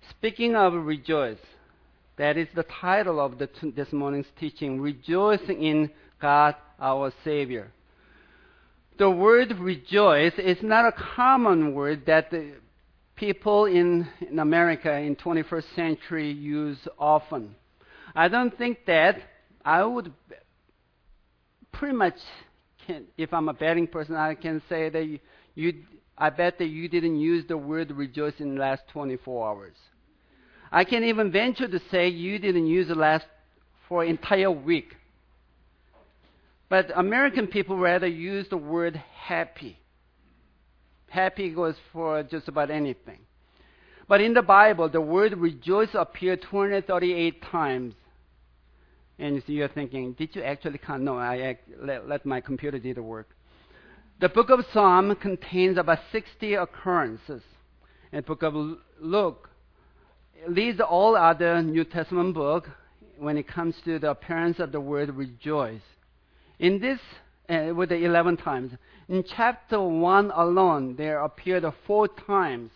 Speaking of rejoice, that is the title of this morning's teaching, Rejoicing in God our Savior. The word rejoice is not a common word that the people in America in 21st century use often. I don't think that I would pretty much, if I'm a betting person, I can say that I bet that you didn't use the word rejoice in the last 24 hours. I can even venture to say you didn't use it for an entire week. But American people rather use the word happy. Happy goes for just about anything. But in the Bible, the word rejoice appeared 238 times. And you're thinking, did you actually count? No, I let my computer do the work. The book of Psalm contains about 60 occurrences. And the book of Luke leads all other New Testament books when it comes to the appearance of the word rejoice. In this, with the 11 times. In chapter 1 alone, there appeared 4 times.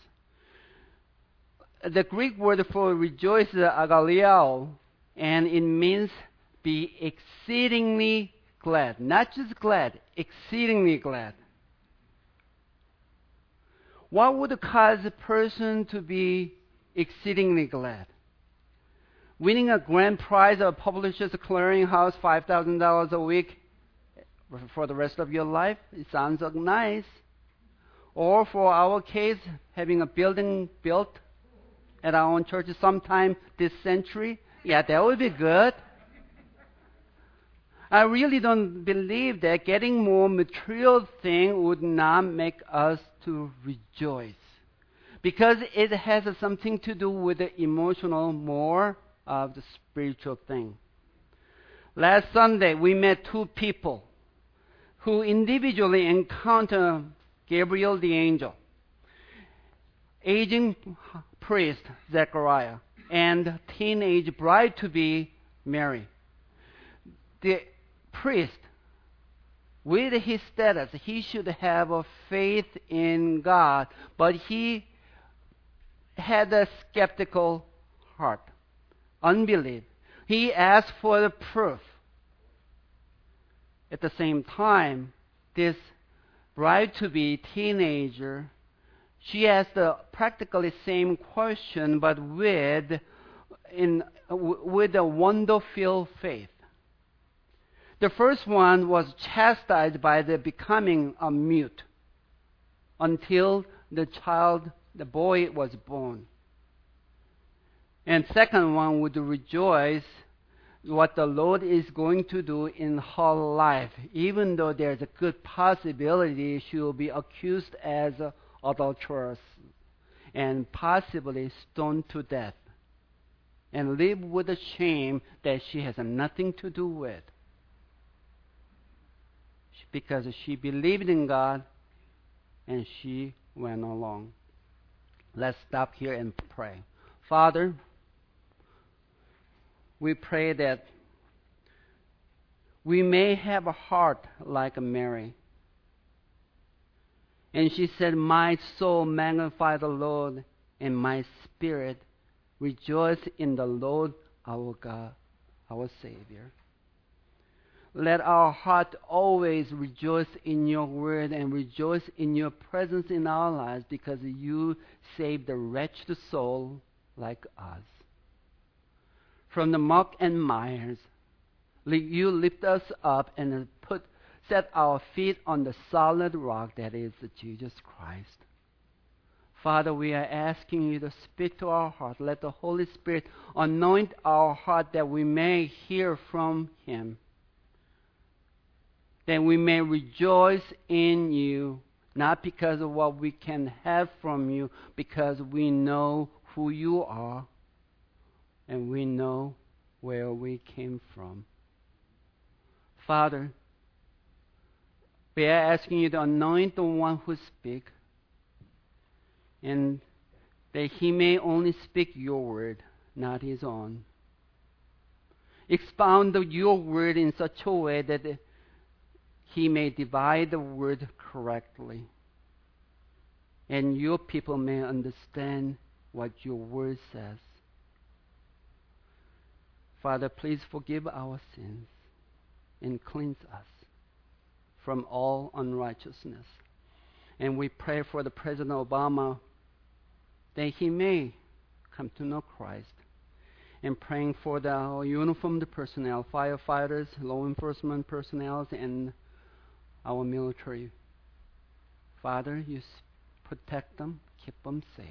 The Greek word for rejoice is agaliao, and it means be exceedingly glad. Not just glad, exceedingly glad. What would cause a person to be exceedingly glad? Winning a grand prize of Publishers Clearinghouse, $5,000 a week for the rest of your life? It sounds nice. Or for our case, having a building built at our own church sometime this century? Yeah, that would be good. I really don't believe that getting more material thing would not make us to rejoice. Because it has something to do with the emotional more of the spiritual thing. Last Sunday, we met 2 people who individually encountered Gabriel the angel, aging priest Zechariah, and teenage bride-to-be Mary. The priest, with his status, he should have a faith in God, but he had a skeptical heart, unbelief. He asked for the proof. At the same time, this bride-to-be teenager, she asked the practically same question, but with a wonder-filled faith. The first one was chastised by the becoming a mute until the boy was born. And second one would rejoice what the Lord is going to do in her life, even though there's a good possibility she will be accused as an adulteress and possibly stoned to death and live with the shame that she has nothing to do with, because she believed in God and she went along. Let's stop here and pray. Father, we pray that we may have a heart like Mary. And she said, my soul magnify the Lord, and my spirit rejoice in the Lord our God, our Savior. Let our heart always rejoice in your word and rejoice in your presence in our lives, because you saved a wretched soul like us. From the muck and mires, you lift us up and set our feet on the solid rock that is Jesus Christ. Father, we are asking you to speak to our heart. Let the Holy Spirit anoint our heart that we may hear from him, that we may rejoice in you, not because of what we can have from you, because we know who you are and we know where we came from. Father, we are asking you to anoint the one who speaks, and that he may only speak your word, not his own. Expound your word in such a way that he may divide the word correctly, and your people may understand what your word says. Father, please forgive our sins and cleanse us from all unrighteousness. And we pray for the President Obama that he may come to know Christ. And praying for the uniformed personnel, firefighters, law enforcement personnel, and our military. Father, you protect them, keep them safe.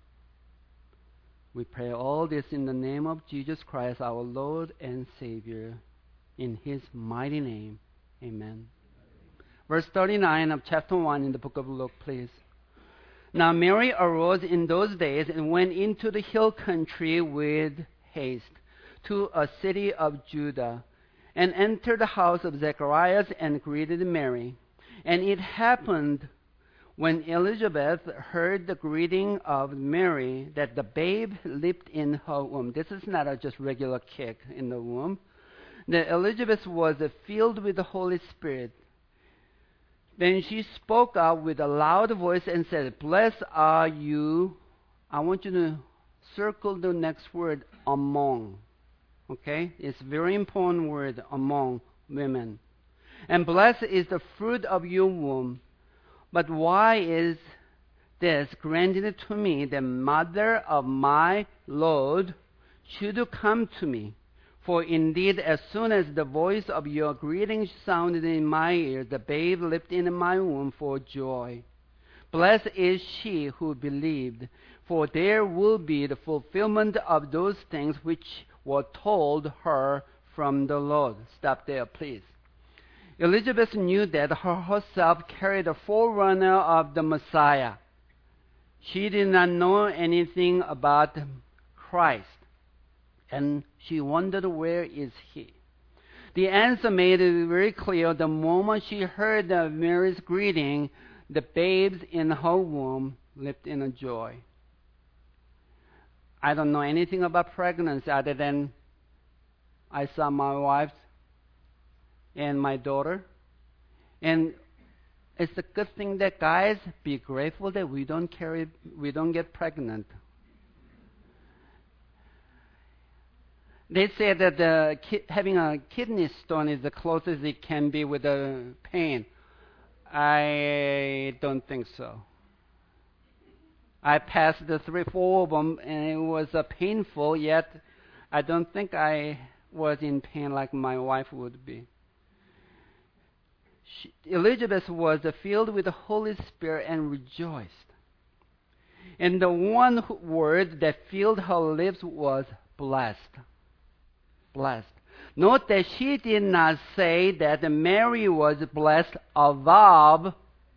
We pray all this in the name of Jesus Christ, our Lord and Savior. In His mighty name, amen. Verse 39 of chapter 1 in the book of Luke, please. Now Mary arose in those days and went into the hill country with haste to a city of Judah, and entered the house of Zacharias and greeted Mary. And it happened, when Elizabeth heard the greeting of Mary, that the babe leaped in her womb. This is not a just regular kick in the womb. That Elizabeth was filled with the Holy Spirit. Then she spoke out with a loud voice and said, "Blessed are you." I want you to circle the next word, among. Okay? It's a very important word, among women. "And blessed is the fruit of your womb. But why is this granted to me, the mother of my Lord should come to me? For indeed, as soon as the voice of your greeting sounded in my ear, the babe leaped in my womb for joy. Blessed is she who believed, for there will be the fulfillment of those things which were told her from the Lord." Stop there, please. Elizabeth knew that her herself carried a forerunner of the Messiah. She did not know anything about Christ, and she wondered, where is he? The answer made it very clear the moment she heard Mary's greeting. The babes in her womb leaped in a joy. I don't know anything about pregnancy other than I saw my wife and my daughter. And it's a good thing that guys be grateful that we don't get pregnant. They say that having a kidney stone is the closest it can be with the pain. I don't think so. I passed the 3-4 of them, and it was painful, yet I don't think I was in pain like my wife would be. Elizabeth was filled with the Holy Spirit and rejoiced. And the one word that filled her lips was blessed. Blessed. Note that she did not say that Mary was blessed above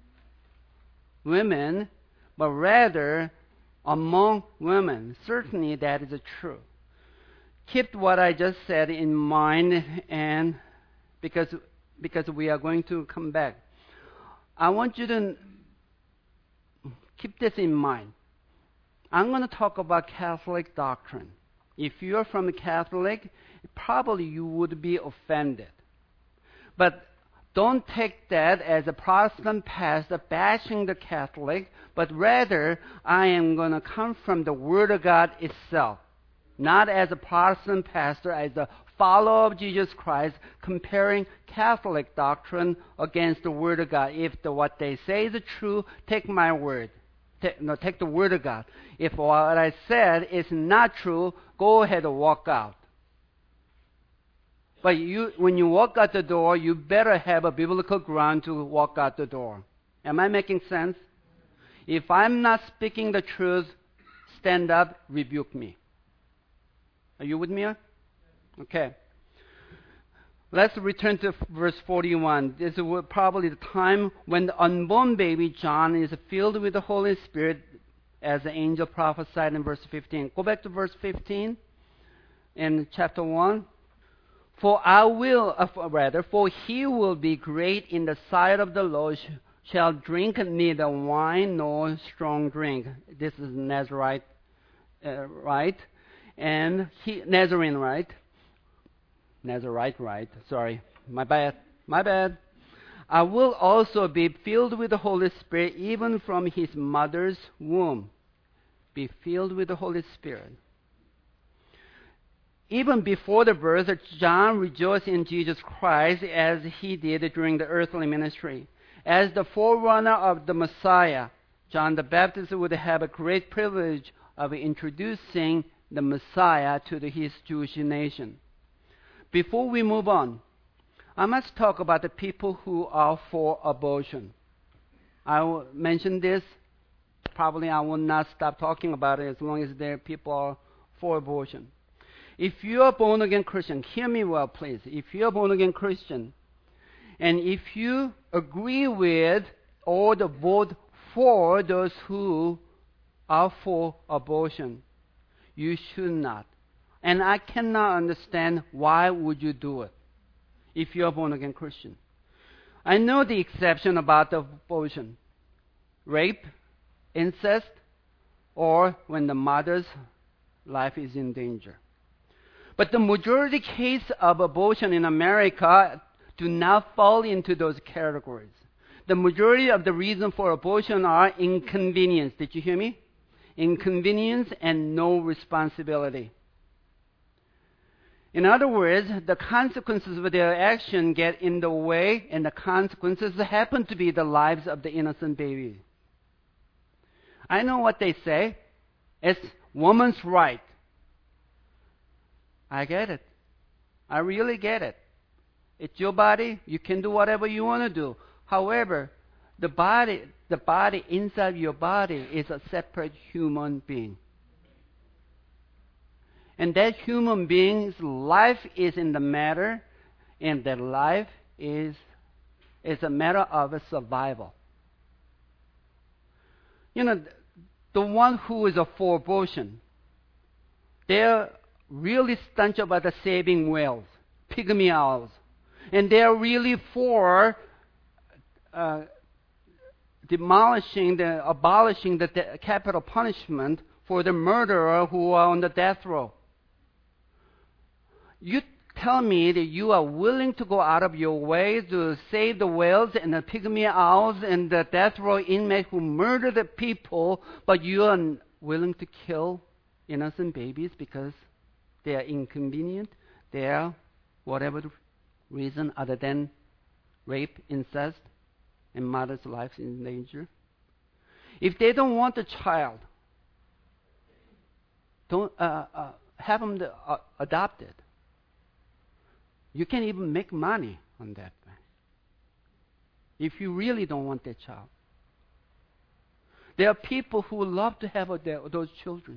women, but rather among women. Certainly that is true. Keep what I just said in mind, and because we are going to come back. I want you to keep this in mind. I'm going to talk about Catholic doctrine. If you're from a Catholic, probably you would be offended. But don't take that as a Protestant pastor bashing the Catholic, but rather I am going to come from the Word of God itself. Not as a Protestant pastor, as a follower of Jesus Christ, comparing Catholic doctrine against the Word of God. If what they say is true, take my word. Take the Word of God. If what I said is not true, go ahead and walk out. But when you walk out the door, you better have a biblical ground to walk out the door. Am I making sense? If I'm not speaking the truth, stand up, rebuke me. Are you with me? Okay. Let's return to verse 41. This is probably the time when the unborn baby John is filled with the Holy Spirit, as the angel prophesied in verse 15. Go back to verse 15 in chapter 1. For he will be great in the sight of the Lord, shall drink neither wine nor strong drink. This is Nazarite, right? And Nazarene, right? Nazarite, right? Sorry, my bad. I will also be filled with the Holy Spirit even from his mother's womb. be filled with the Holy Spirit. Even before the birth, John rejoiced in Jesus Christ as he did during the earthly ministry. As the forerunner of the Messiah, John the Baptist would have a great privilege of introducing the Messiah to his Jewish nation. Before we move on, I must talk about the people who are for abortion. I will mention this. Probably I will not stop talking about it as long as there are people are for abortion. If you are born-again Christian, hear me well, please. If you are born-again Christian, and if you agree with or vote for those who are for abortion, you should not. And I cannot understand why would you do it if you are born-again Christian. I know the exception about the abortion. Rape, incest, or when the mother's life is in danger. But the majority case of abortion in America do not fall into those categories. The majority of the reason for abortion are inconvenience. Did you hear me? Inconvenience and no responsibility. In other words, the consequences of their action get in the way, and the consequences happen to be the lives of the innocent baby. I know what they say. It's woman's right. I get it. I really get it. It's your body. You can do whatever you want to do. However, the body inside your body is a separate human being. And that human being's life is in the matter, and that life is a matter of survival. You know, the one who is for abortion, they're really staunch about the saving whales, pygmy owls. And they're really for abolishing the capital punishment for the murderer who are on the death row. You tell me that you are willing to go out of your way to save the whales and the pygmy owls and the death row inmates who murder the people, but you are willing to kill innocent babies because they are inconvenient, they are whatever the reason other than rape, incest, and mother's life in danger. If they don't want the child, don't have them adopted. You can even make money on that if you really don't want that child. There are people who love to have those children.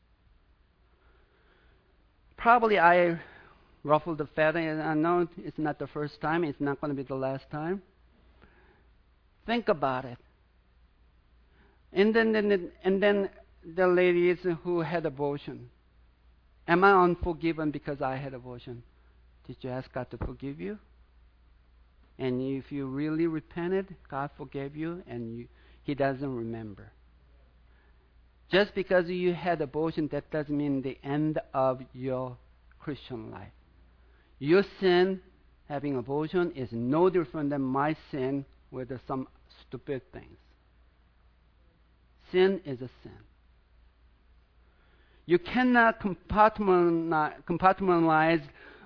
Probably I ruffled the feather, and I know it's not the first time. It's not going to be the last time. Think about it. And then the ladies who had abortion. Am I unforgiven because I had abortion? Did you ask God to forgive you? And if you really repented, God forgave you, and He doesn't remember. Just because you had abortion, that doesn't mean the end of your Christian life. Your sin, having abortion, is no different than my sin with some stupid things. Sin is a sin. You cannot compartmentalize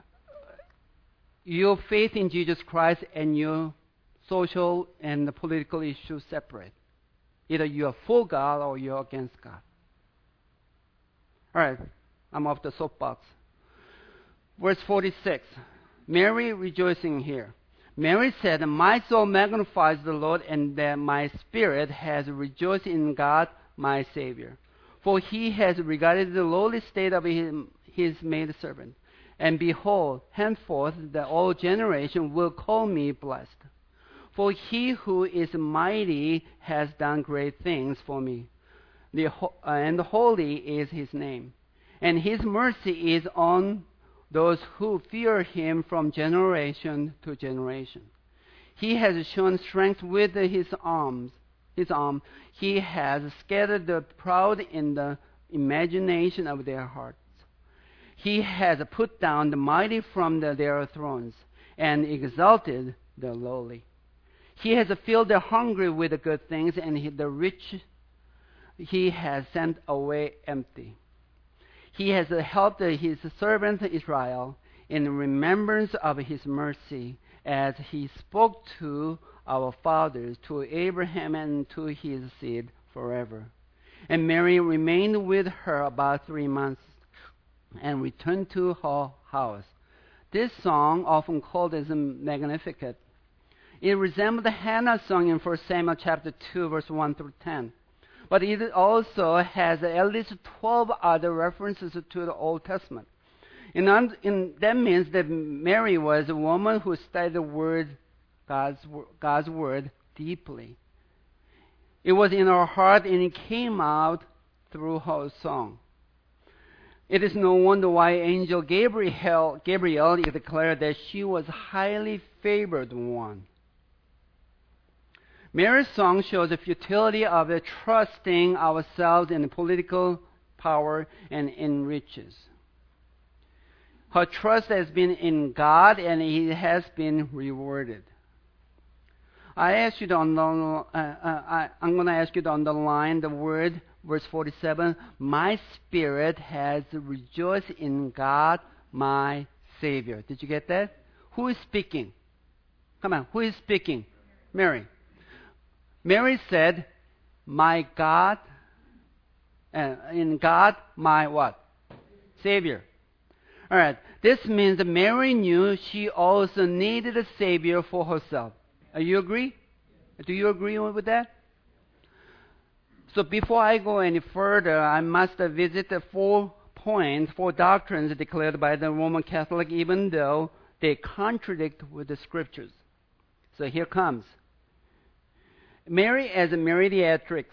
your faith in Jesus Christ and your social and the political issues separate. Either you are for God or you're against God. All right, I'm off the soapbox. Verse 46, Mary rejoicing here. Mary said, "My soul magnifies the Lord, and that my spirit has rejoiced in God my Savior. For He has regarded the lowly state of His maidservant. And behold, henceforth the all generation will call me blessed. For He who is mighty has done great things for me. And holy is His name. And His mercy is on those who fear Him from generation to generation. He has shown strength with His arm. He has scattered the proud in the imagination of their hearts. He has put down the mighty from their thrones and exalted the lowly. He has filled the hungry with good things, and the rich he has sent away empty. He has helped his servant Israel in remembrance of his mercy, as he spoke to our fathers, to Abraham and to his seed forever. And Mary remained with her about 3 months and returned to her house. This song, often called as Magnificat, it resembles the Hannah song in 1 Samuel chapter 2, verse 1 through 10. But it also has at least 12 other references to the Old Testament. That means that Mary was a woman who studied the Word, God's Word, deeply. It was in her heart and it came out through her song. It is no wonder why angel Gabriel declared that she was a highly favored one. Mary's song shows the futility of trusting ourselves in political power and in riches. Her trust has been in God, and it has been rewarded. I'm going to ask you to underline the word, verse 47. My spirit has rejoiced in God, my Savior. Did you get that? Who is speaking? Come on, who is speaking? Mary. Mary said, my God, in God, my what? Savior. All right. This means that Mary knew she also needed a Savior for herself. You agree? Do you agree with that? So before I go any further, I must visit the 4 doctrines declared by the Roman Catholic, even though they contradict with the Scriptures. So here comes. Mary as a mediatrix.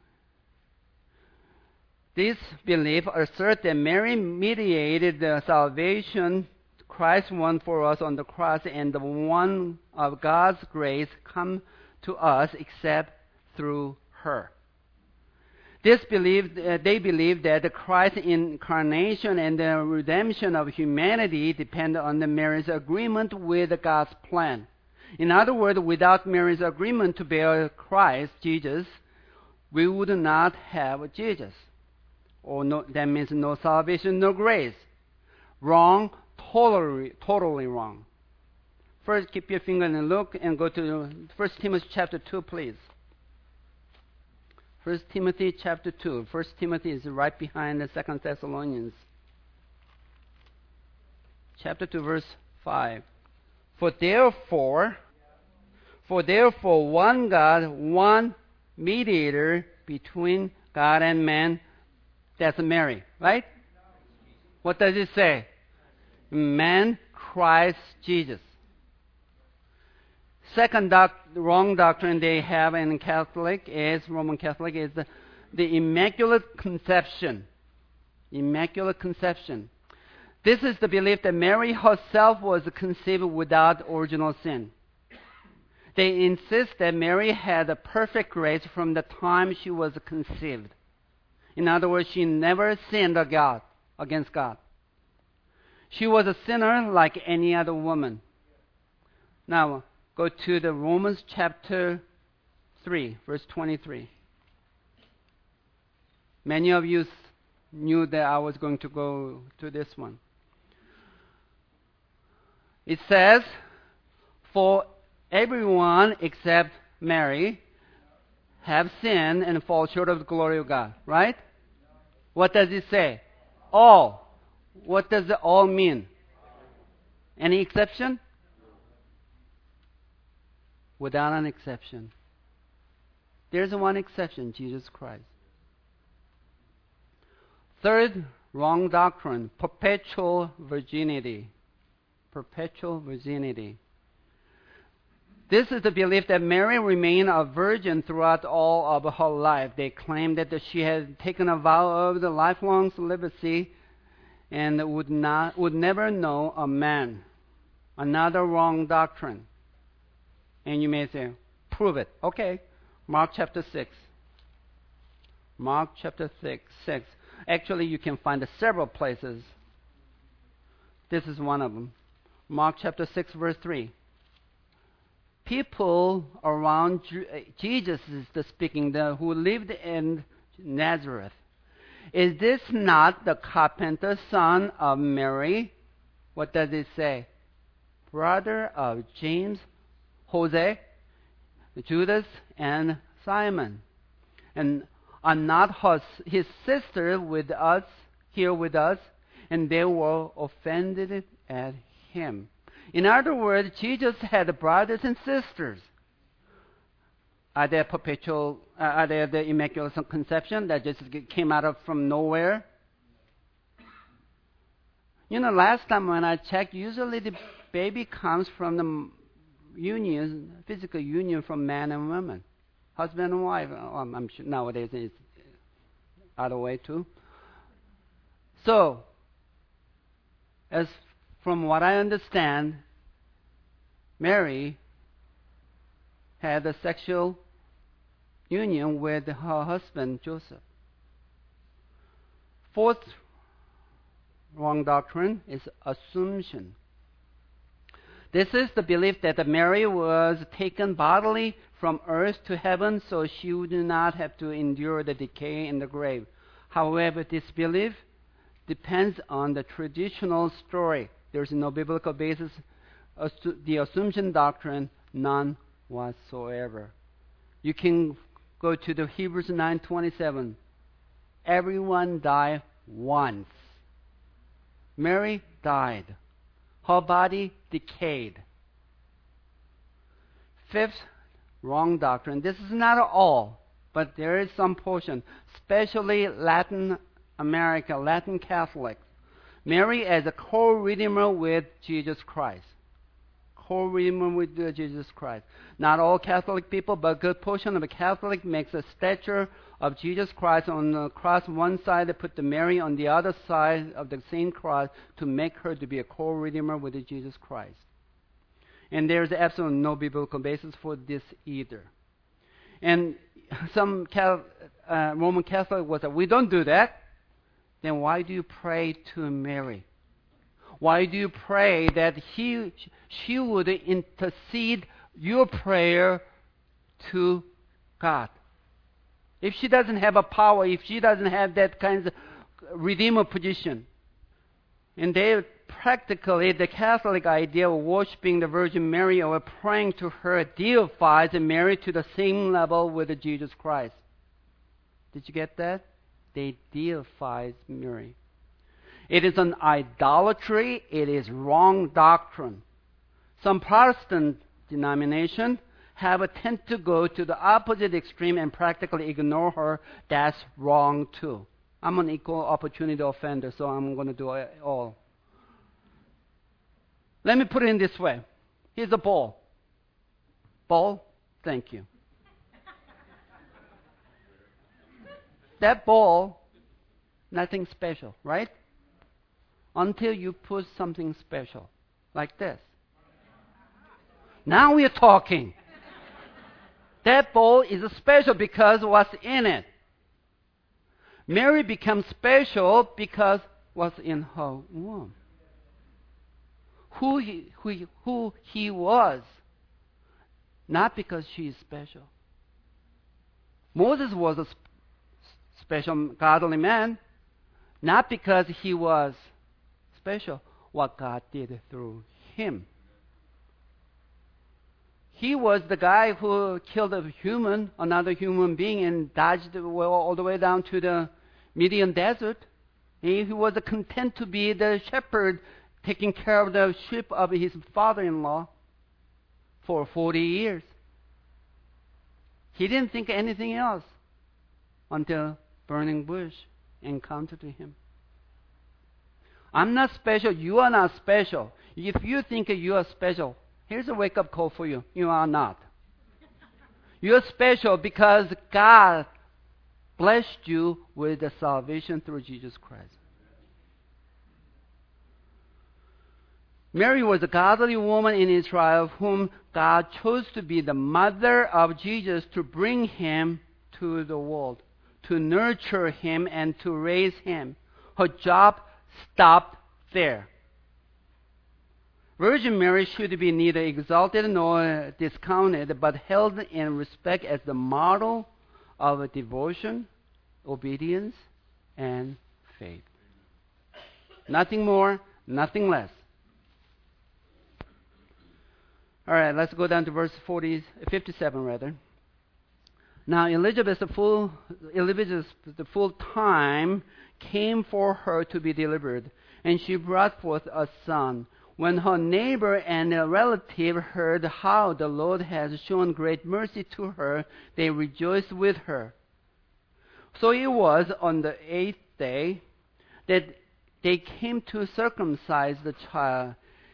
This belief asserts that Mary mediated the salvation Christ won for us on the cross, and the one of God's grace come to us except through her. They believe that Christ's incarnation and the redemption of humanity depend on Mary's agreement with God's plan. In other words, without Mary's agreement to bear Christ, Jesus, we would not have Jesus. That means no salvation, no grace. Wrong, totally wrong. First, keep your finger and look and go to 1 Timothy chapter 2, please. 1 Timothy chapter 2. 1 Timothy is right behind the 2 Thessalonians. Chapter 2, verse 5. For therefore, one God, one mediator between God and man, that's Mary, right? What does it say? Man, Christ Jesus. Second wrong doctrine they have in Roman Catholic is the Immaculate Conception. Immaculate Conception. This is the belief that Mary herself was conceived without original sin. They insist that Mary had a perfect grace from the time she was conceived. In other words, she never sinned against God. She was a sinner like any other woman. Now, go to the Romans chapter 3, verse 23. Many of you knew that I was going to go to this one. It says, for everyone except Mary have sinned and fall short of the glory of God. Right? What does it say? All. What does the all mean? Any exception? Without an exception. There's one exception, Jesus Christ. Third wrong doctrine, perpetual virginity. Perpetual virginity. This is the belief that Mary remained a virgin throughout all of her life. They claim that she had taken a vow of the lifelong celibacy and would never know a man. Another wrong doctrine. And you may say, prove it. Okay. Mark chapter 6. Mark chapter 6. Actually, you can find it several places. This is one of them. Mark chapter 6, verse 3. People around Jesus is the speaking, who lived in Nazareth. Is this not the carpenter's son of Mary? What does it say? Brother of James, Jose, Judas, and Simon. And are not his sister with us, here with us? And they were offended at him. In other words, Jesus had brothers and sisters. Are they the Immaculate Conception that just came out of from nowhere? Last time when I checked, usually the baby comes from the physical union from man and woman, husband and wife. I'm sure nowadays it's other way too. So, as from what I understand, Mary had a sexual union with her husband Joseph. Fourth wrong doctrine is assumption. This is the belief that Mary was taken bodily from earth to heaven so she would not have to endure the decay in the grave. However, this belief depends on the traditional story. There's no biblical basis. The assumption doctrine, none whatsoever. You can go to the Hebrews 9:27. Everyone died once. Mary died. Her body decayed. Fifth, wrong doctrine. This is not all, but there is some portion, especially Latin America, Latin Catholics. Mary as a co-redeemer with Jesus Christ. Co-redeemer with Jesus Christ. Not all Catholic people, but a good portion of a Catholic makes a statue of Jesus Christ on the cross one side, they put the Mary on the other side of the same cross to make her to be a co-redeemer with Jesus Christ. And there's absolutely no biblical basis for this either. And some Roman Catholic was like, we don't do that. Then why do you pray to Mary? Why do you pray that she would intercede your prayer to God? If she doesn't have a power, if she doesn't have that kind of redeemer position. And they practically, the Catholic idea of worshiping the Virgin Mary or praying to her deifies Mary to the same level with Jesus Christ. Did you get that? They deifies Mary. It is an idolatry. It is wrong doctrine. Some Protestant denominations have a tend to go to the opposite extreme and practically ignore her. That's wrong too. I'm an equal opportunity offender, so I'm going to do it all. Let me put it in this way. Here's a ball. Ball, thank you. That ball, nothing special, right? Until you put something special, like this. Now we're talking. That ball is special because what's in it. Mary becomes special because what's in her womb. Who he was, not because she is special. Moses was a special godly man, not because he was special, what God did through him. He was the guy who killed another human being, and dodged all the way down to the Midian desert. He was content to be the shepherd taking care of the sheep of his father-in-law for 40 years. He didn't think anything else until burning bush encountered him. I'm not special. You are not special. If you think you are special, here's a wake-up call for you. You are not. You're special because God blessed you with the salvation through Jesus Christ. Mary was a godly woman in Israel whom God chose to be the mother of Jesus to bring him to the world, to nurture him and to raise him. Her job stopped there. Virgin Mary should be neither exalted nor discounted, but held in respect as the model of devotion, obedience and faith. Nothing more, nothing less. All right, let's go down to verse 57 rather. Now Elizabeth, the full time came for her to be delivered, and she brought forth a son. When her neighbor and a relative heard how the Lord had shown great mercy to her, they rejoiced with her. So it was on the 8th day that they came to circumcise the child.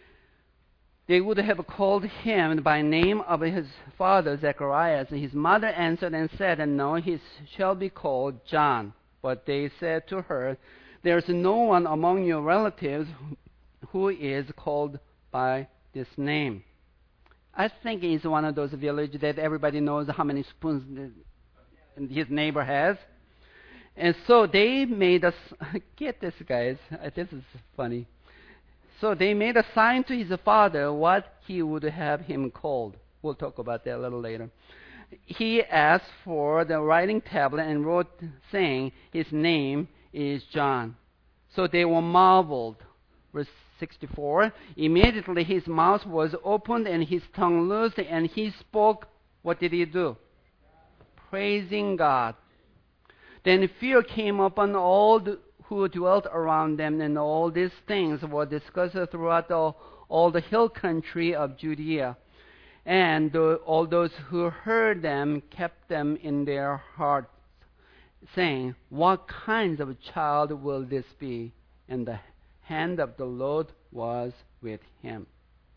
They would have called him by name of his father Zacharias. His mother answered and said, "No, he shall be called John." But they said to her, "There is no one among your relatives who is called by this name." I think it's one of those villages that everybody knows how many spoons his neighbor has. And so they made us, get this guys, this is funny. So they made a sign to his father what he would have him called. We'll talk about that a little later. He asked for the writing tablet and wrote, saying, "His name is John." So they were marveled. Verse 64, immediately his mouth was opened and his tongue loosed, and he spoke. What did he do? Praising God. Then fear came upon all who dwelt around them, and all these things were discussed throughout all the hill country of Judea. And all those who heard them kept them in their hearts, saying, "What kind of child will this be?" And the hand of the Lord was with him.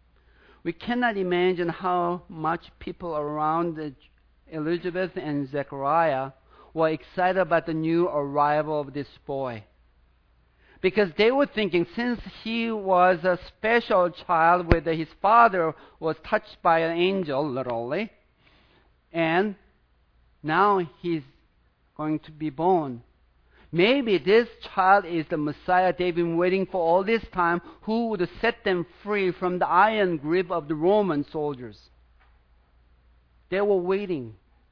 We cannot imagine how much people around Elizabeth and Zechariah were excited about the new arrival of this boy. Because they were thinking, since he was a special child where his father was touched by an angel, literally, and now he's going to be born. Maybe this child is the Messiah they've been waiting for all this time, who would set them free from the iron grip of the Roman soldiers. They were waiting.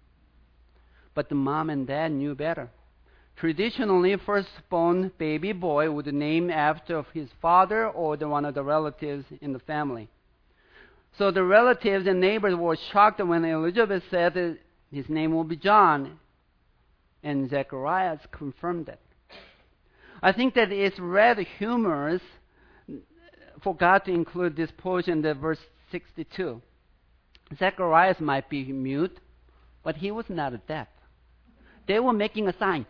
But the mom and dad knew better. Traditionally, firstborn baby boy would name after his father or one of the relatives in the family. So the relatives and neighbors were shocked when Elizabeth said that his name will be John. And Zacharias confirmed it. I think that it's rather humorous for God to include this portion in verse 62. Zacharias might be mute, but he was not deaf. They were making a sign.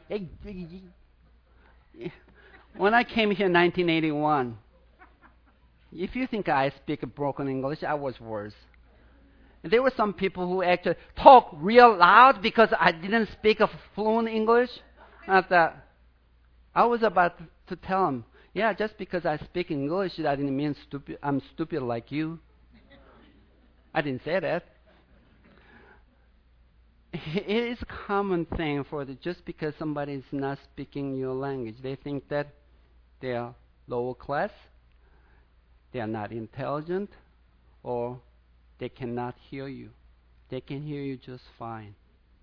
When I came here in 1981, if you think I speak broken English, I was worse. There were some people who actually talk real loud because I didn't speak a fluent English. I thought, I was about to tell them, yeah, just because I speak English, that didn't mean I'm stupid like you. I didn't say that. It is a common thing just because somebody is not speaking your language, they think that they are lower class, they are not intelligent, or they cannot hear you. They can hear you just fine.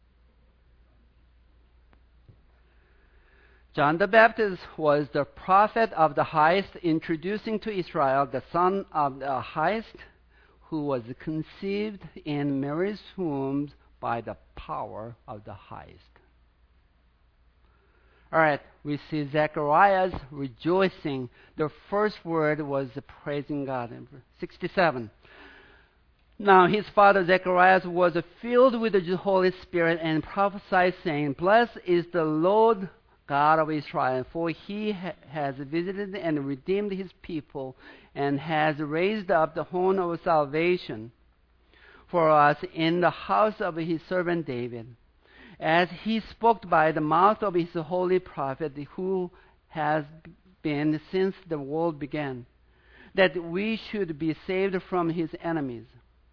John the Baptist was the prophet of the highest, introducing to Israel the son of the highest, who was conceived in Mary's womb by the power of the highest. All right, we see Zacharias rejoicing. The first word was praising God. 67. Now his father Zacharias was filled with the Holy Spirit and prophesied, saying, "Blessed is the Lord God of Israel, for he has visited and redeemed his people, and has raised up the horn of salvation for us in the house of his servant David, as he spoke by the mouth of his holy prophet, who has been since the world began, that we should be saved from his enemies,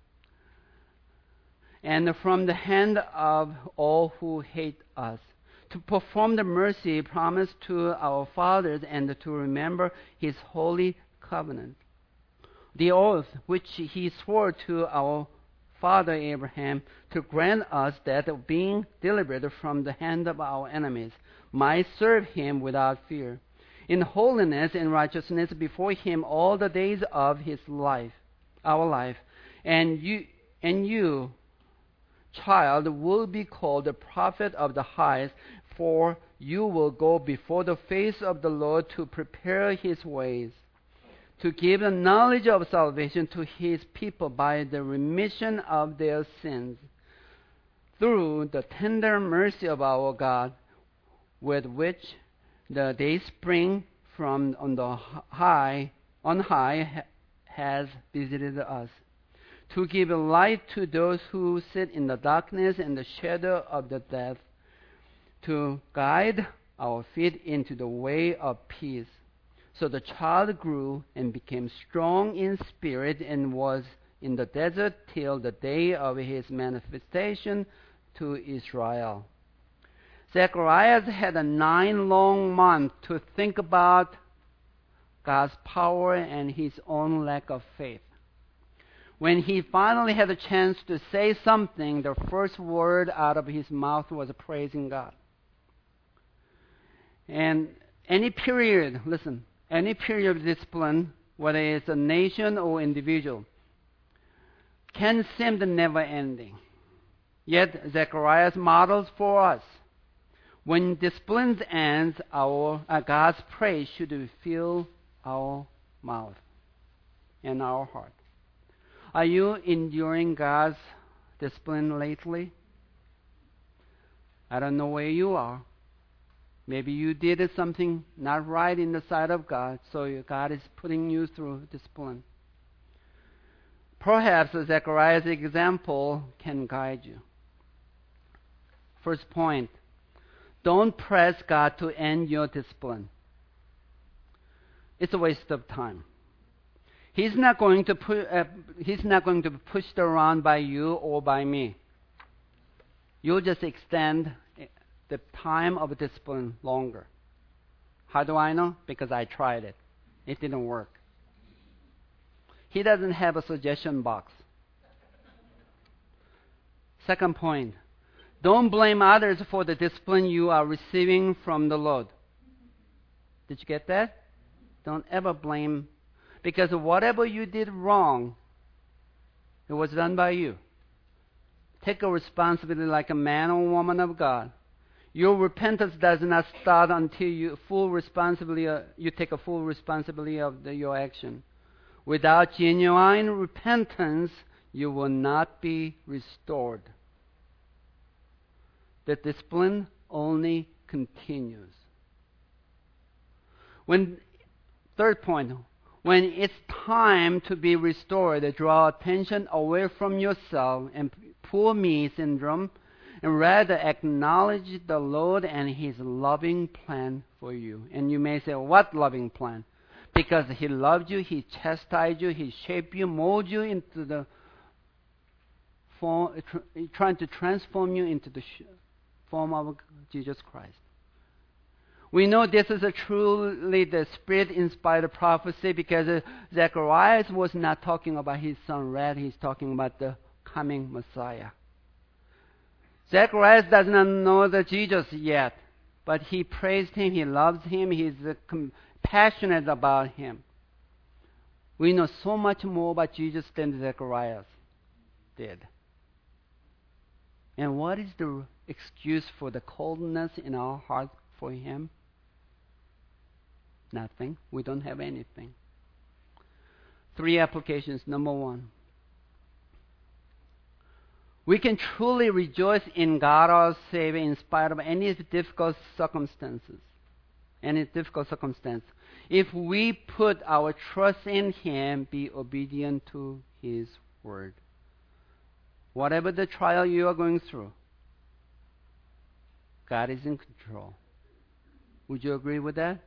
and from the hand of all who hate us, to perform the mercy promised to our fathers, and to remember his holy covenant, the oath which he swore to our father Abraham, to grant us that, being delivered from the hand of our enemies, might serve him without fear, in holiness and righteousness before him all the days of his life, our life. And you, child, will be called the prophet of the highest, for you will go before the face of the Lord to prepare his ways, to give the knowledge of salvation to his people by the remission of their sins, through the tender mercy of our God, with which the day spring from on high has visited us, to give light to those who sit in the darkness and the shadow of the death, to guide our feet into the way of peace. So the child grew and became strong in spirit and was in the desert till the day of his manifestation to Israel. Zacharias had 9 long months to think about God's power and his own lack of faith. When he finally had a chance to say something, the first word out of his mouth was praising God. And any period of discipline, whether it's a nation or individual, can seem never ending. Yet Zacharias models for us. When discipline ends, God's praise should fill our mouth and our heart. Are you enduring God's discipline lately? I don't know where you are. Maybe you did something not right in the sight of God, so God is putting you through discipline. Perhaps Zechariah's example can guide you. First point, don't press God to end your discipline. It's a waste of time. He's not going to be pushed around by you or by me. You'll just extend the time of discipline longer. How do I know? Because I tried it. It didn't work. He doesn't have a suggestion box. Second point, don't blame others for the discipline you are receiving from the Lord. Did you get that? Don't ever blame, because whatever you did wrong, it was done by you. Take a responsibility like a man or woman of God. Your repentance does not start until you take a full responsibility of your action. Without genuine repentance, you will not be restored. The discipline only continues. Third point, when it's time to be restored, draw attention away from yourself and poor me syndrome, and rather acknowledge the Lord and his loving plan for you. And you may say, what loving plan? Because he loved you, he chastised you, he shaped you, molded you into the form, trying to transform you into the form of Jesus Christ. We know this is truly the Spirit-inspired prophecy, because Zacharias was not talking about his son, rather he's talking about the coming Messiah. Zacharias does not know the Jesus yet, but he praised him, he loves him, he's passionate about him. We know so much more about Jesus than Zacharias did. And what is the excuse for the coldness in our heart for him? Nothing. We don't have anything. 3 applications. Number 1. We can truly rejoice in God our Savior in spite of any difficult circumstances. If we put our trust in him, be obedient to his word. Whatever the trial you are going through, God is in control. Would you agree with that?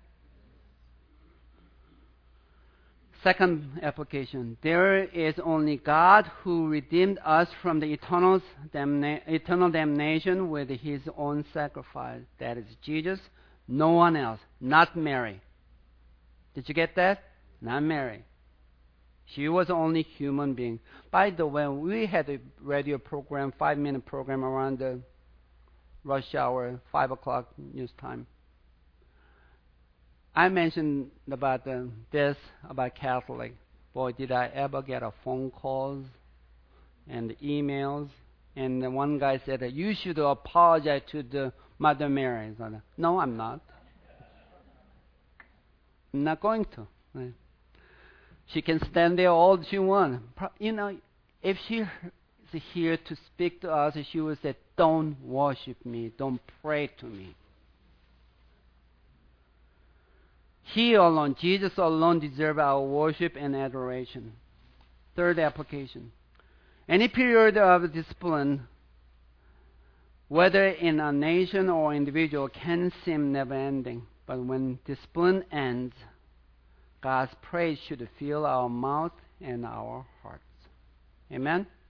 Second application. There is only God who redeemed us from the eternal damnation with his own sacrifice. That is Jesus. No one else. Not Mary. Did you get that? Not Mary. She was the only human being. By the way, we had a radio program, 5-minute program around the rush hour, 5 o'clock news time. I mentioned about this about Catholic. Boy, did I ever get a phone calls and emails. And one guy said, you should apologize to the Mother Mary. I said, no, I'm not. I'm not going to. Right? She can stand there all she wants. If she is here to speak to us, she would say, don't worship me. Don't pray to me. He alone, Jesus alone, deserves our worship and adoration. Third application. Any period of discipline, whether in a nation or individual, can seem never-ending. But when discipline ends, God's praise should fill our mouth and our hearts. Amen?